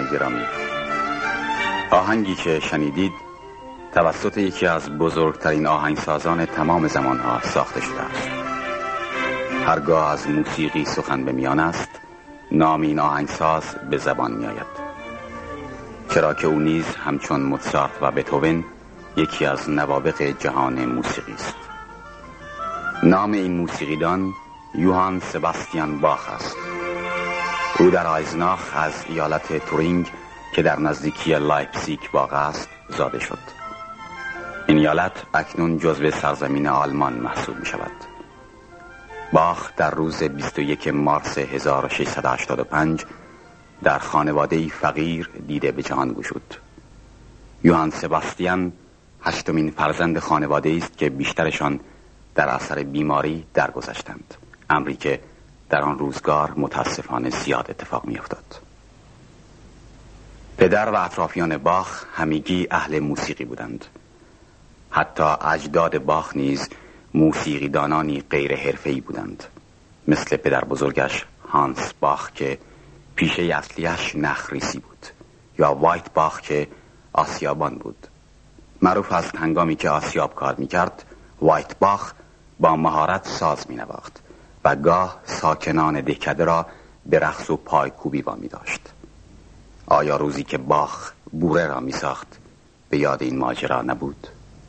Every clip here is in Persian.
گرامی، آهنگی که شنیدید توسط یکی از بزرگترین آهنگسازان تمام زمانها ساخته شده است. هرگاه از موسیقی سخن به میان است، نام این آهنگساز به زبان می آید، چرا که او نیز همچون موزارت و بتهوون یکی از نوابغ جهان موسیقی است. نام این موسیقیدان یوهان سباستیان باخ است. او در آیزناخ از ایالت تورینگ که در نزدیکی لایپزیگ واقع است زاده شد. این ایالت اکنون جزو سرزمین آلمان محسوب می شود. باخ در روز 21 مارس 1685 در خانواده‌ای فقیر دیده به جهان گشود. یوهان سباستیان هشتمین فرزند خانواده‌ای است که بیشترشان در اثر بیماری درگذشتند، امری که در آن روزگار متاسفانه زیاد اتفاق می‌افتاد. پدر و اطرافیان باخ همگی اهل موسیقی بودند. حتی اجداد باخ نیز موسیقیدانانی غیر حرفه‌ای بودند، مثل پدر بزرگش هانس باخ که پیشه اصلیش نخریسی بود، یا وایت باخ که آسیابان بود. معروف است هنگامی که آسیاب کار می‌کرد، وایت باخ با مهارت ساز می‌نواخت و گاه ساکنان دهکده را به رقص و پایکوبی وامی داشت. آیا روزی که باخ بوره را می‌ساخت به یاد این ماجرا نبود؟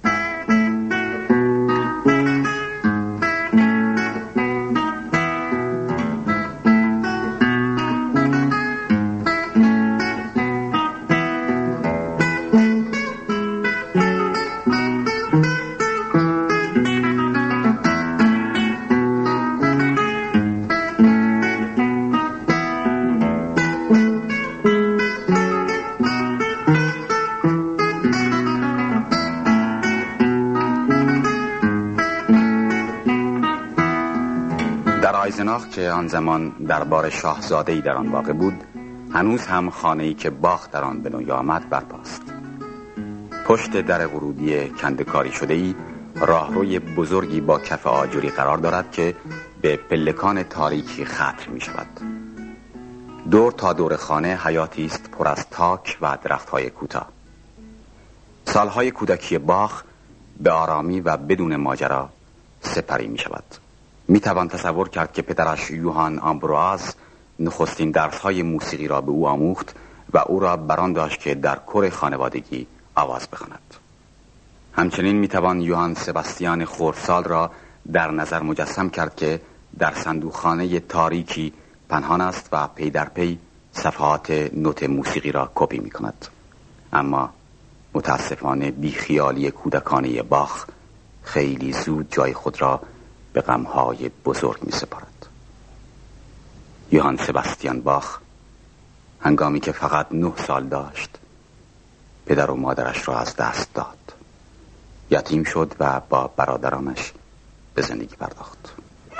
آیزناخ که آن زمان دربار شاهزاده‌ای در آن واقع بود، هنوز هم خانه‌ای که باخ در آن به نوی آمد برپاست. پشت در ورودی کنده‌کاری شده‌ای راهروی بزرگی با کف آجری قرار دارد که به پلکان تاریکی ختم می شود. دور تا دور خانه حیاتی است پر از تاک و درخت‌های کوتاه. سالهای کودکی باخ به آرامی و بدون ماجرا سپری می شود. می توان تصور کرد که پدرش یوهان آمبروآز نخستین درس‌های موسیقی را به او آموخت و او را بران داشت که در کور خانوادگی آواز بخواند. همچنین می توان یوهان سباستیان خردسال را در نظر مجسم کرد که در صندوقخانه تاریکی پنهان است و پی در پی صفحات نوت موسیقی را کپی می کند. اما متاسفانه بیخیالی کودکانه باخ خیلی زود جای خود را به غمهای بزرگ می سپارد. یوهان سباستیان باخ هنگامی که فقط 9 سال داشت پدر و مادرش را از دست داد. یتیم شد و با برادرانش به زندگی پرداخت.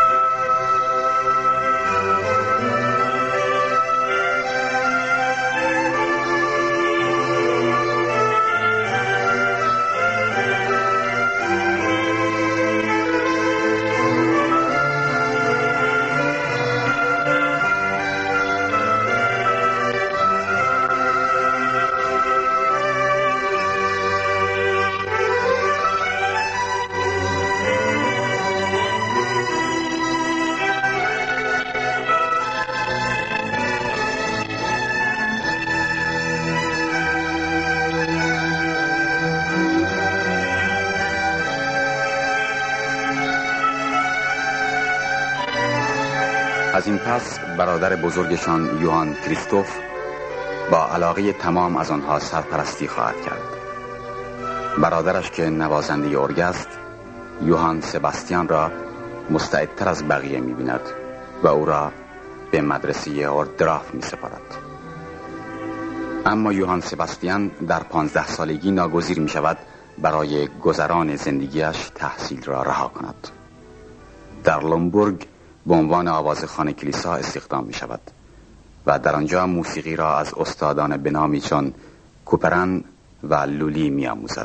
از این پس برادر بزرگشان یوهان کریستوف با علاقه تمام از آنها سرپرستی خواهد کرد. برادرش که نوازنده ارگ است، یوهان سباستیان را مستعدتر از بقیه می‌بیند و او را به مدرسه اوردراف می‌سپارد. اما یوهان سباستیان در 15 سالگی ناگزیر می‌شود برای گذران زندگیش تحصیل را رها کند. در لومبورگ به عنوان آوازخوان کلیسا استخدام می شود و در آنجا موسیقی را از استادان به نامی چون کوپرن و لولی می آموزد.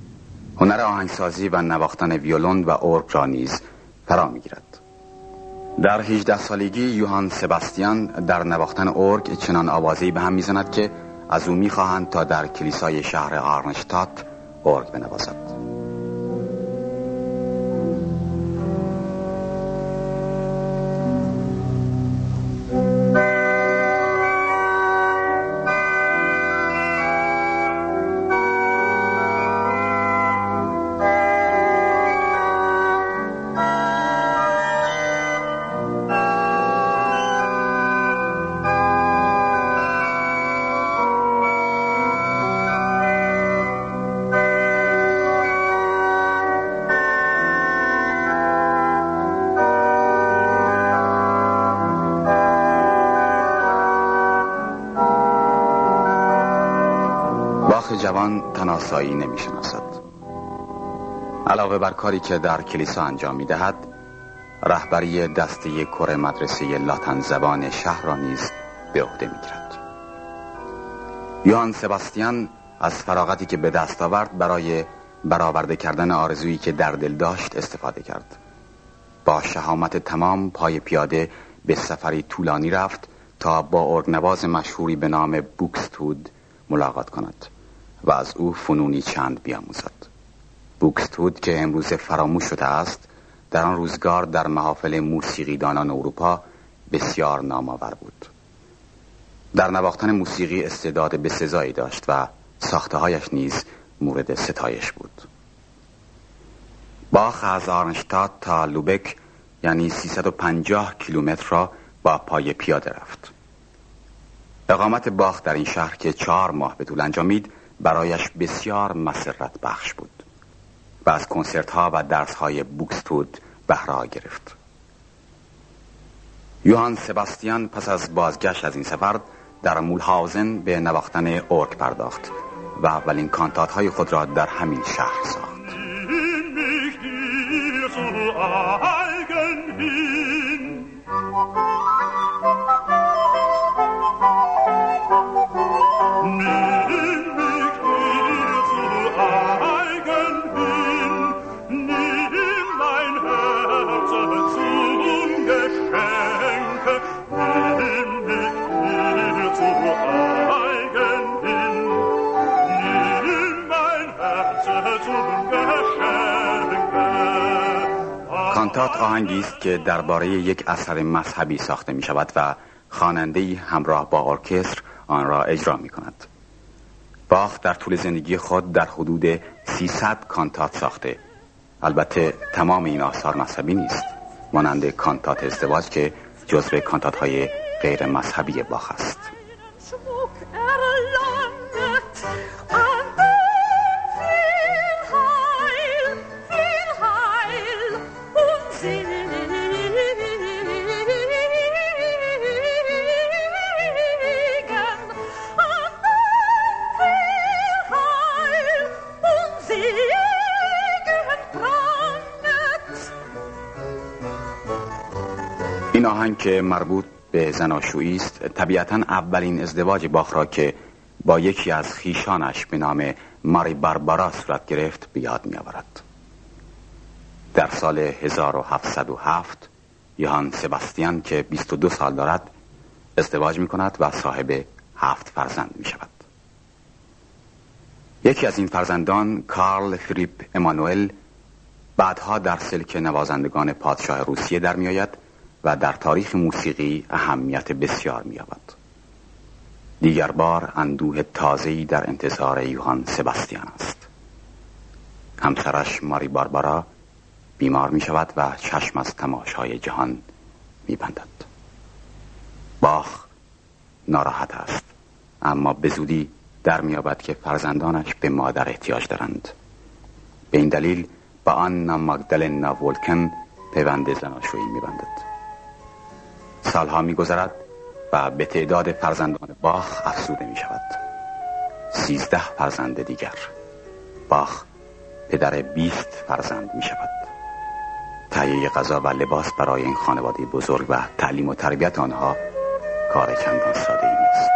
هنر آهنگسازی و نواختن ویولون و ارگ را نیز فرا می گیرد. در 18 سالگی یوهان سباستیان در نواختن ارگ چنان آوازه‌ای به هم میزند که از او میخواهند تا در کلیسای شهر آرنشتات ارگ بنوازد. جوان تناسایی نمی شناسد. علاوه بر کاری که در کلیسا انجام می دهد، رهبری دسته کور مدرسه لاتن زبان شهر را نیز به عهده می گیرد. یوهان سباستیان از فراغتی که به دست آورد برای برآورده کردن آرزویی که در دل داشت استفاده کرد. با شهامت تمام پای پیاده به سفری طولانی رفت تا با ارگنواز مشهوری به نام بوکستود ملاقات کند و از او فنونی چند بیاموزد. بوکستود که امروز فراموش شده است، در آن روزگار در محافل موسیقیدانان اروپا بسیار نامآور بود. در نواختن موسیقی استعداد بسزایی داشت و ساخته‌هایش نیز مورد ستایش بود. باخ از آرنشتات تا لوبک یعنی 350 کیلومتر را با پای پیاده رفت. اقامت باخ در این شهر که 4 ماه به طول انجامید برایش بسیار مسرت بخش بود و از کنسرت ها و درس های بوکستود بهره گرفت. یوهان سباستیان پس از بازگشت از این سفر در مولهاوزن به نواختن ارگ پرداخت و اولین کانتات های خود را در همین شهر ساخت. کانتات آهنگی است که درباره یک اثر مذهبی ساخته می شود و خواننده‌ای همراه با ارکستر آن را اجرا می کند. باخ در طول زندگی خود در حدود 300 کانتات ساخته. البته تمام این آثار مذهبی نیست، مانند کانتات ازدواج که جزو کانتات های غیر مذهبی باخ است. این آهنگ که مربوط به زناشویی است طبیعتاً اولین ازدواج باخ را که با یکی از خویشانش به نام ماری باربارا صورت گرفت به یاد می آورد. در سال 1707 یوهان سباستیان که 22 سال دارد ازدواج می کند و صاحب 7 فرزند می شود. یکی از این فرزندان کارل فریپ امانوئل بعدها در سلک نوازندگان پادشاه روسیه در می آید و در تاریخ موسیقی اهمیت بسیار می یابد. دیگر بار اندوه تازه‌ای در انتظار یوهان سباستیان است. همسرش ماری باربارا بیمار می شود و چشم از تماشای جهان می بندد. باخ ناراحت است، اما به زودی در می یابد که فرزندانش به مادر احتیاج دارند. به این دلیل با آنا ماگدالنا ولکن پیوند زناشویی می بندد. سالها می گذرد و به تعداد فرزندان باخ افزوده می شود. 13 فرزند دیگر. باخ پدر 20 فرزند می شود. تهیه غذا و لباس برای این خانواده بزرگ و تعلیم و تربیت آنها کار چندان ساده‌ای نیست.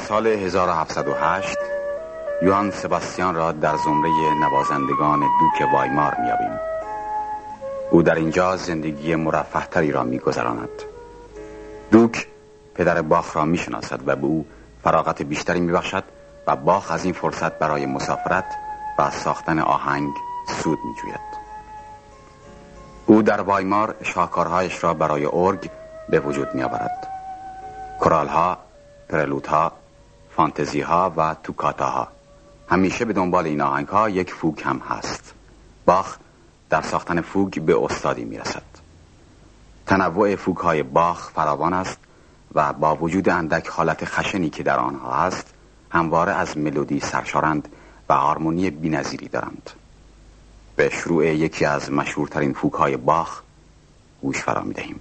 سال 1708 یوهان سباستیان را در زمره نوازندگان دوک وایمار می‌یابیم. او در اینجا زندگی مرفه‌تری را می‌گذراند. دوک پدر باخ را می‌شناسد و به او فراغت بیشتری می‌بخشد و باخ از این فرصت برای مسافرت و ساختن آهنگ سود می‌جوید. او در وایمار شاهکارهایش را برای ارگ به وجود می‌آورد. کورال‌ها، پرلودها، فانتزی‌ها و توکاتاها. همیشه به دنبال این آهنگ‌ها یک فوگ هم هست. باخ در ساختن فوگ به استادی می‌رسد. تنوع فوگ‌های باخ فراوان است و با وجود اندک حالت خشنی که در آنها هست، همواره از ملودی سرشارند و هارمونی بی‌نظیری دارند. به شروع یکی از مشهورترین فوگ‌های باخ گوش فرا می‌دهیم.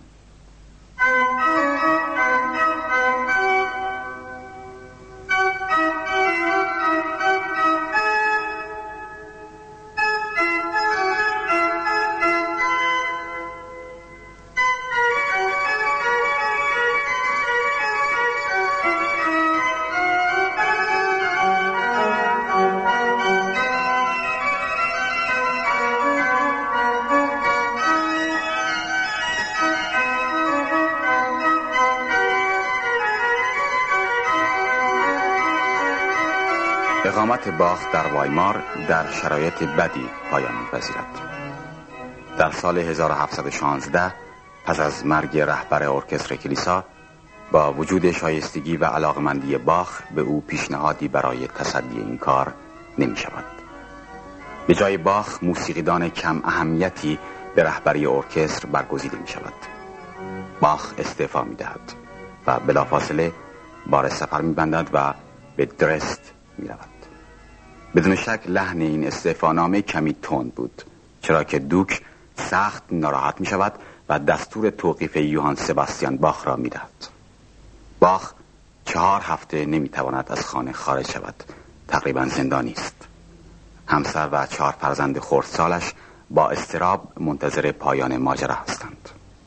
اقامت باخ در وایمار در شرایط بدی پایان می‌پذیرد. در سال 1716 پس از مرگ رهبر ارکستر کلیسا، با وجود شایستگی و علاقمندی باخ به او پیشنهادی برای تصدی این کار نمی‌شود. به جای باخ موسیقیدان کم اهمیتی به رهبری ارکستر برگزیده می‌شود. باخ استعفا می‌دهد و بلافاصله بار سفر می‌بندد و به درست می‌رود. بدون شک لحن این استعفانامه کمی تند بود، چرا که دوک سخت ناراحت می شود و دستور توقیف یوهان سباستیان باخ را می دهد. باخ 4 هفته نمی تواند از خانه خارج شود، تقریبا زندانی است. همسر و 4 فرزند خردسالش با اضطراب منتظر پایان ماجرا هستند.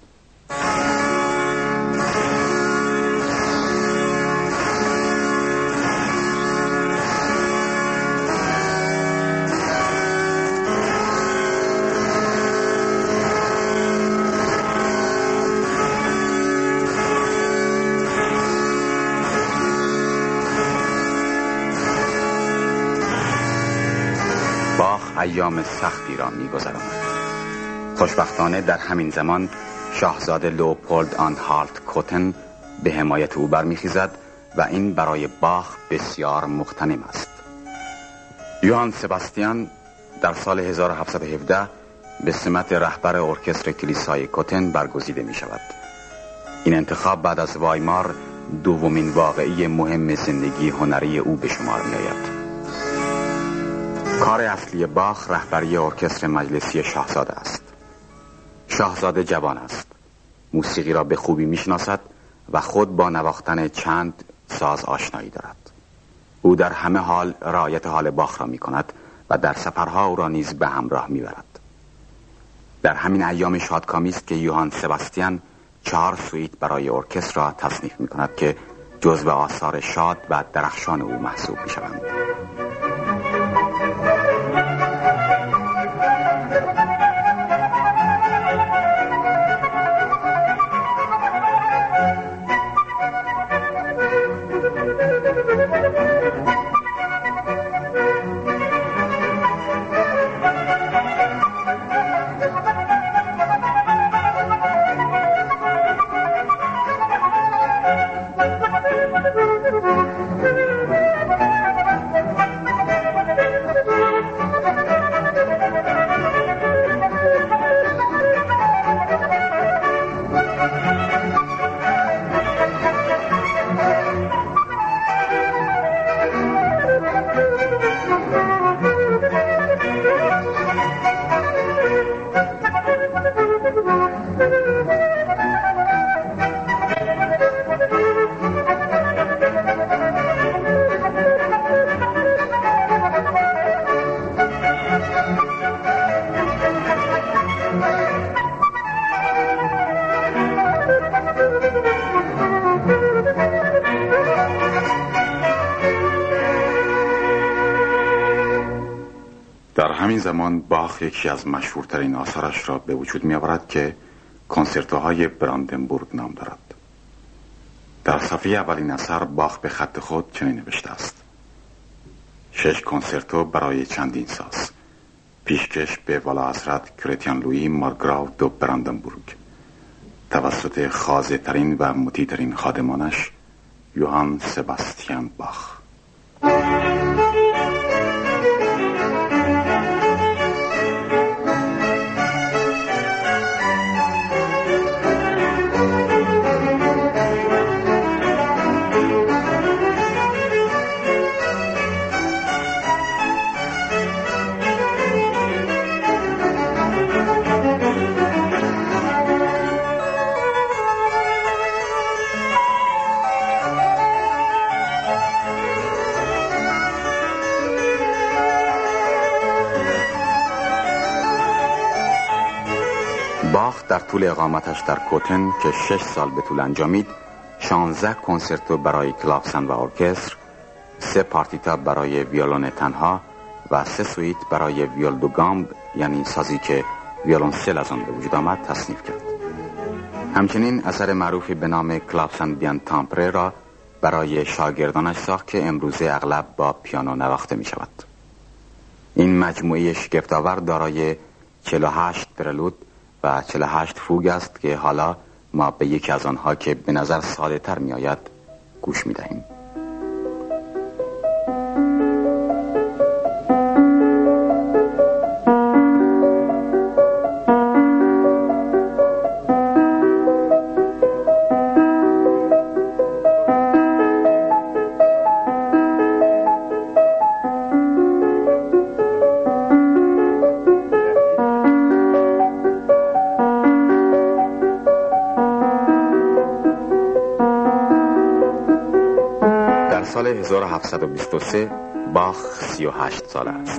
ایام سختی را می‌گذراند. خوشبختانه در همین زمان شاهزاده لوپولد آنهالت کوتن به حمایت او برمیخیزد و این برای باخ بسیار مغتنم است. یوهان سباستیان در سال 1717 به سمت رهبر ارکستر کلیسای کوتن برگزیده می شود. این انتخاب بعد از وایمار دومین واقعی مهم زندگی هنری او به شمار می آید. کار اصلی باخ رهبری ارکستر مجلسی شاهزاده است. شاهزاده جوان است. موسیقی را به خوبی میشناسد و خود با نواختن چند ساز آشنایی دارد. او در همه حال رعایت حال باخ را می کند و در سفرها او را نیز به همراه می برد. در همین ایام شادکامی است که یوهان سباستیان 4 سویت برای ارکستر را تصنیف می کند که جزو آثار شاد و درخشان او محسوب می شوند. در همین زمان باخ یکی از مشهورترین آثارش را به وجود می آورد که کنسرتوهای براندنبورگ نام دارد. در صفحه اولین اثر باخ به خط خود چنین نوشته است: 6 کنسرتو برای چندین ساز، پیشکش به والا حضرت کریتیان لویی مارگراو دو براندنبورگ، توسط خاضع ترین و مطیع ترین خادمانش یوهان سباستیان باخ. باخ در طول اقامتش در کوتن که 6 سال به طول انجامید 16 کنسرتو برای کلافسن و ارکستر، 3 پارتیتا برای ویولون تنها و 3 سویت برای ویول دو گامب، یعنی سازی که ویولونسل از آن به وجود آمد، تصنیف کرد. همچنین اثر معروفی به نام کلافسن بیان تامپره را برای شاگردانش ساخت که امروزه اغلب با پیانو نواخته می شود. این مجموعه شگفت‌آور دارای 48 پرلود و 48 فوگ است که حالا ما به یکی از آنها که به نظر ساده تر می آید گوش می دهیم. سال 1723 باخ 38 ساله است.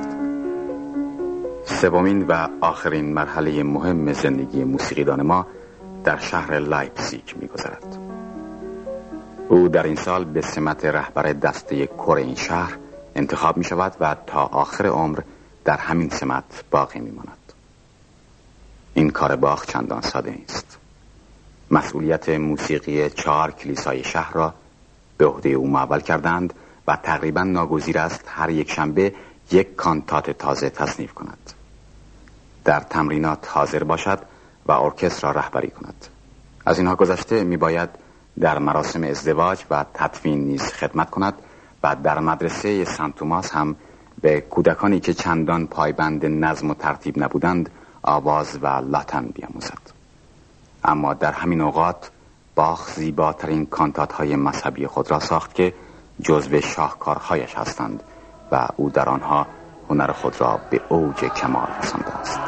سومین و آخرین مرحله مهم زندگی موسیقیدان ما در شهر لایپزیگ می‌گذرد. او در این سال به سمت رهبر دسته کور این شهر انتخاب می‌شود و تا آخر عمر در همین سمت باقی می‌ماند. این کار باخ چندان ساده نیست. مسئولیت موسیقی 4 کلیسای شهر را به عهده او محول کردند و تقریبا ناگزیر است هر یک شنبه یک کانتات تازه تصنیف کند، در تمرینات حاضر باشد و ارکستر را رهبری کند. از اینها گذشته میباید در مراسم ازدواج و تدفین نیز خدمت کند و در مدرسه سنت توماس هم به کودکانی که چندان پایبند نظم و ترتیب نبودند آواز و لاتن بیاموزد. اما در همین اوقات باخ زیباترین کانتات‌های مذهبی خود را ساخت که جزو شاهکارهایش هستند و او در آنها هنر خود را به اوج کمال رسانده است.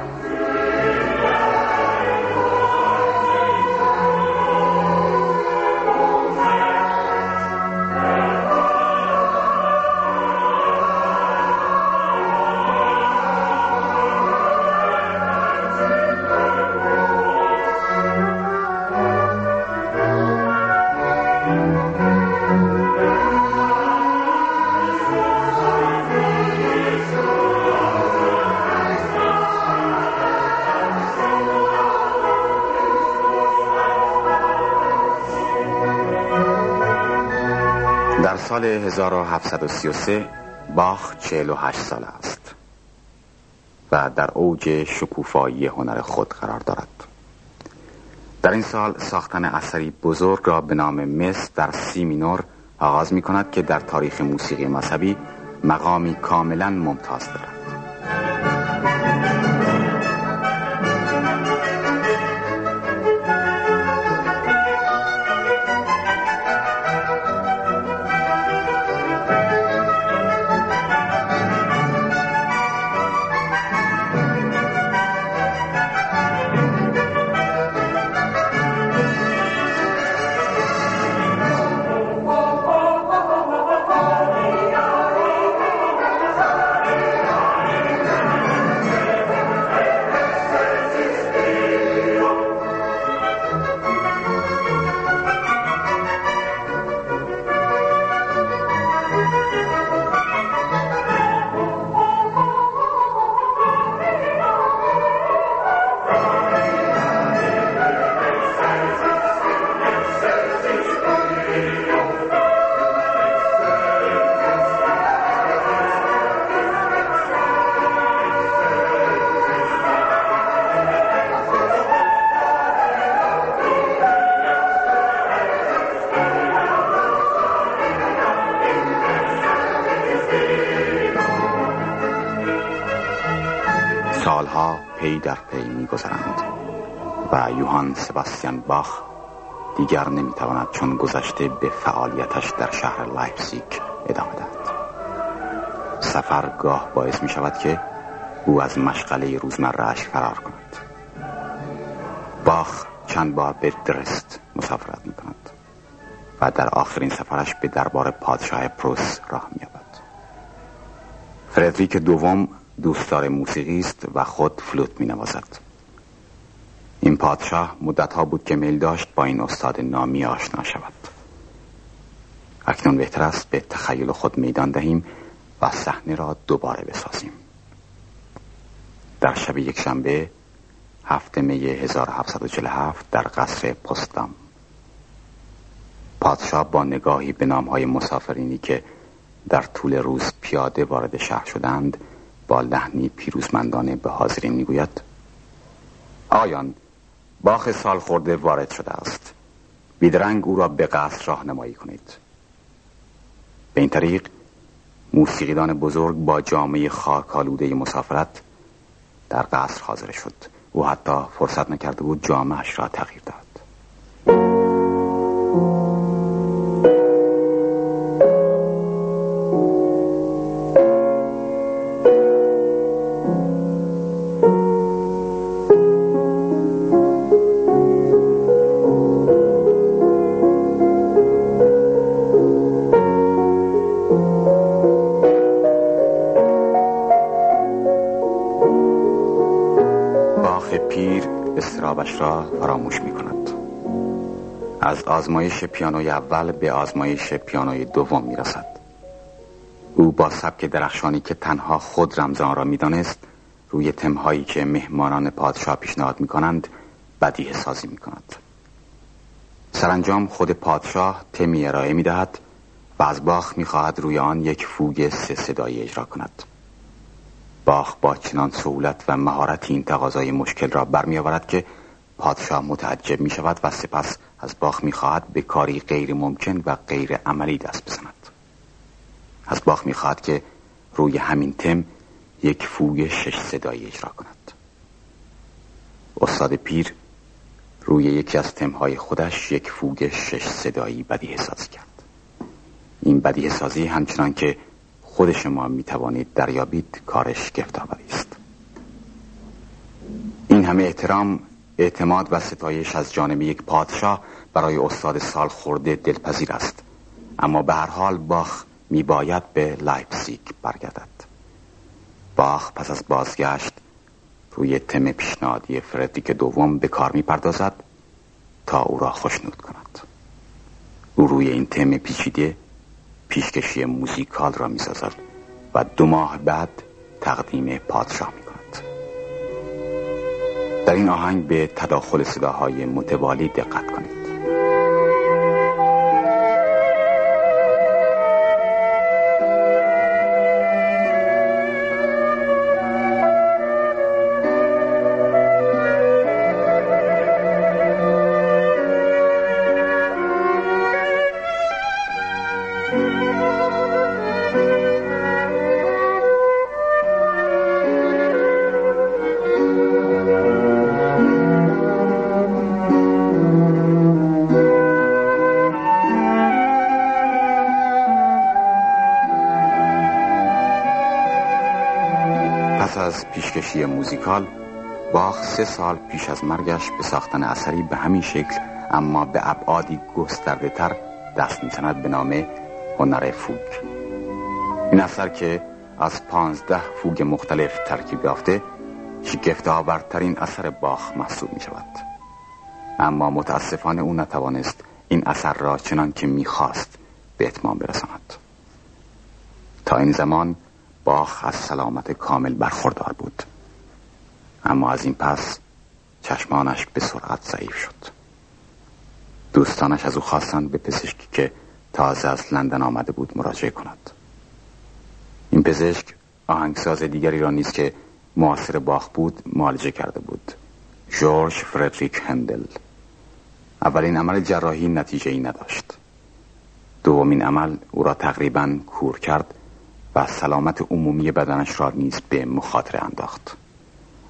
در سال 1733 باخ 48 ساله است و در اوج شکوفایی هنر خود قرار دارد. در این سال ساختن اثری بزرگ را به نام مس در سی مینور آغاز می کند که در تاریخ موسیقی مذهبی مقامی کاملا ممتاز دارد. سالها پی در پی می‌گذرند و یوهان سباستیان باخ دیگر نمی‌تواند چون گذشته به فعالیتش در شهر لایپزیگ ادامه دهد. سفر گاه باعث می‌شود که او از مشغله روزمره‌اش فرار کند. باخ چند بار به درست مسافرت می‌کند و در آخرین سفرش به دربار پادشاه پروس راه می‌یابد. فردریک دوم دوستدار موسیقی است و خود فلوت می‌نوازد. این پادشاه مدت‌ها بود که میل داشت با این استاد نامی آشنا شود. اکنون بهتر است به تخیل خود میدان دهیم و صحنه را دوباره بسازیم. در شب یک شنبه 7 می 1747 در قصر پوتسدام، پادشاه با نگاهی به نام‌های مسافرینی که در طول روز پیاده وارد شهر شدند با لحنی پیروزمندانه به حاضرین میگوید: آقایان، باخ سال خورده وارد شده است. بیدرنگ او را به قصر راهنمایی کنید. به این طریق موسیقیدان بزرگ با جامعه خاک‌آلوده مسافرت در قصر حاضر شد. او حتی فرصت نکرده بود جامه‌اش را تغییر داد. استرابش را فراموش می کند. از آزمایش پیانوی اول به آزمایش پیانوی دوم می رسد. او با سبک درخشانی که تنها خود رمزان را می دانست روی تمهایی که مهمانان پادشاه پیشنهاد می کنند بدیهه سازی می کند. سرانجام خود پادشاه تمی ارائه می دهد و از باخ می خواهد روی آن یک فوگ 3 صدایی اجرا کند. باخ با چنان سهولت و مهارت این تقاضای مشکل را برمی آورد که پادشاه متعجب می شود و سپس از باخ می خواهد به کاری غیر ممکن و غیر عملی دست بزند. از باخ می خواهد که روی همین تم یک فوگ 6 صدایی اجرا کند. استاد پیر روی یکی از تمهای خودش یک فوگ 6 صدایی بدیهه سازی کرد. این بدیهه سازی همچنان که خود شما می توانید دریابید کارش گفت‌آوری است. این همه احترام، اعتماد و ستایش از جانب یک پادشاه برای استاد سال خورده دلپذیر است، اما به هر حال باخ می باید به لایپزیگ برگردد. باخ پس از بازگشت روی تم پیشنهادی فردریک دوم به کار می پردازد تا او را خوشنود کند. او روی این تم پیچیده پیشکشی موزیکال را می سازد و 2 ماه بعد تقدیم پادشاه می کند. در این آهنگ به تداخل صداهای متوالی دقت کنید. پس از پیشکشی موزیکال، باخ 3 سال پیش از مرگش به ساختن اثری به همین شکل اما به ابعادی گسترده تر دست می‌زند به نام هنر فوگ. این اثر که از 15 فوگ مختلف ترکیب یافته شگفت‌آورترین اثر باخ محسوب می‌شود. اما متاسفانه او نتوانست این اثر را چنان که می‌خواست به اتمام برساند. تا این زمان باخ از سلامت کامل برخوردار بود، اما از این پس چشمانش به سرعت ضعیف شد. دوستانش از او خواستند به پزشکی که تازه از لندن آمده بود مراجعه کند. این پزشک آهنگساز دیگری را نیز که معاصر باخ بود معالجه کرده بود، ژورژ فردریک هندل. اولین عمل جراحی نتیجه‌ای نداشت. دومین عمل او را تقریباً کور کرد و سلامت عمومی بدنش را نیز به مخاطره انداخت.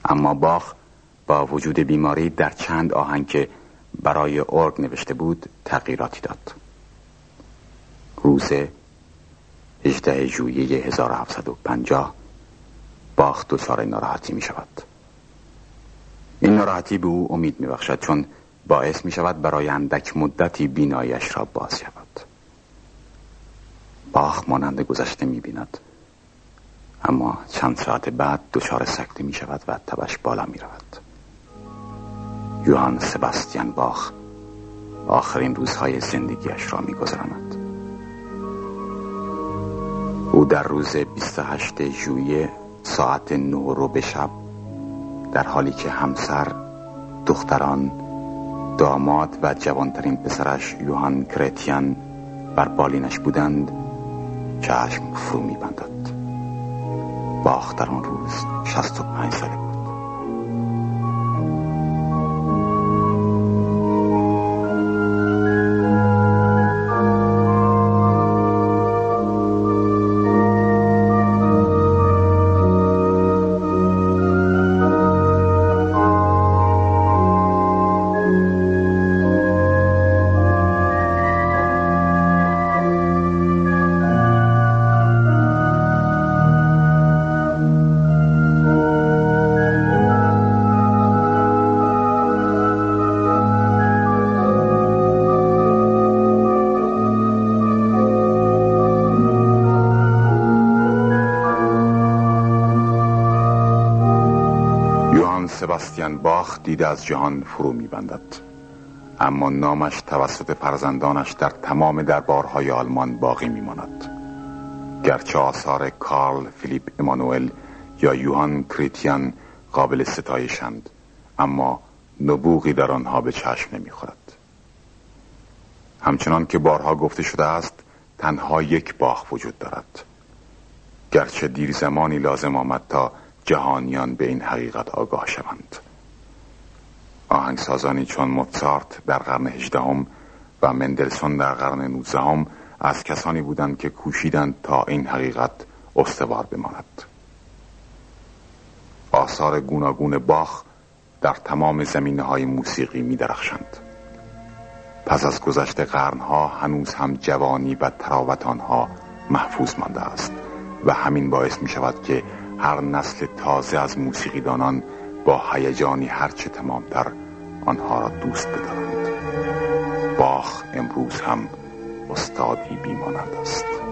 اما باخ با وجود بیماری در چند آهنگ که برای ارگ نوشته بود تغییراتی داد. روز 18 ژوئیه 1750 باخ دچار ناراحتی می شود. این ناراحتی به او امید می بخشد، چون باعث می شود برای اندک مدتی بینایش را باز شود. باخ مانند گذشته می بیند، اما چند ساعت بعد دچار سکته می شود و تبش بالا می رود. یوهان سباستیان باخ آخرین روزهای زندگیش را می گذراند. او در روز 28 ژوئیه ساعت 9 شب، در حالی که همسر، دختران، داماد و جوانترین پسرش یوهان کریتیان بر بالینش بودند، چشم فرو می بندد. باخ در آن روز 65 ساله بود. سباستیان باخ دیده از جهان فرو می‌بندد، اما نامش توسط فرزندانش در تمام دربارهای آلمان باقی می‌ماند. گرچه آثار کارل فیلیپ امانوئل یا یوهان کریتیان قابل ستایشند، اما نبوغی در آنها به چشم نمی‌خورد. همچنان که بارها گفته شده است، تنها یک باخ وجود دارد. گرچه دیر زمانی لازم آمد تا جهانیان به این حقیقت آگاه شوند. آهنگسازانی چون موزارت در قرن 18 و مندلسون در قرن 19 از کسانی بودند که کوشیدند تا این حقیقت استوار بماند. آثار گوناگون باخ در تمام زمینه‌های موسیقی می درخشند. پس از گذشت قرنها هنوز هم جوانی و تراوت آنها محفوظ مانده است و همین باعث می شود که هر نسل تازه از موسیقیدانان با هیجانی هرچه تمامتر آنها را دوست بدارند. باخ امروز هم استادی بی‌مانند است.